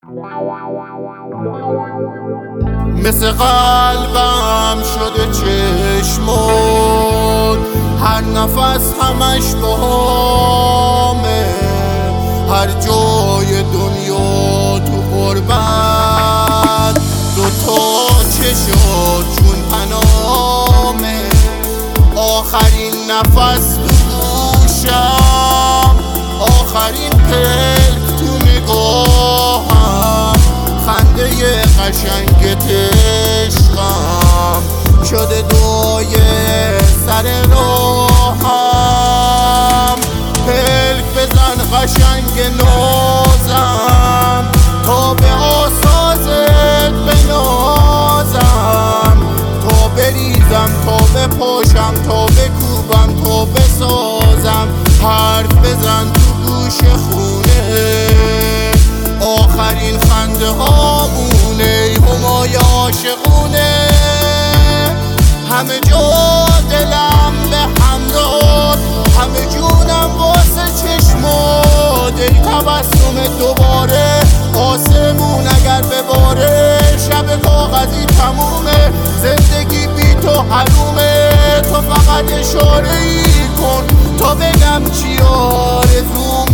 مثل قلبم شده چشمات، هر نفس همش بهامه، هر جای دنیا تو غربت دوتا چشات چون پنامه. آخرین نفس تو گوشم، آخرین پلک تو نگاهم، خنده قشنگت عشقم شده دعای سر راهم. پلک بزن قشنگ نازم، تا به آسازت بنازم، تا بریزم، تا بپاشم، تا بکوبم، تا بسازم. حرف بزن تو گوش خونه، آخرین خنده هامونه، همای عاشقونه. همه جا دلم به هم داد، همه جونم واسه چشمات. ای تبسم دوباره آسمون اگر بباره، شب کاغذی تمومه، زندگی بی تو حرومه. تو فقط اشاره ای کن تا بگم چی آرزومه.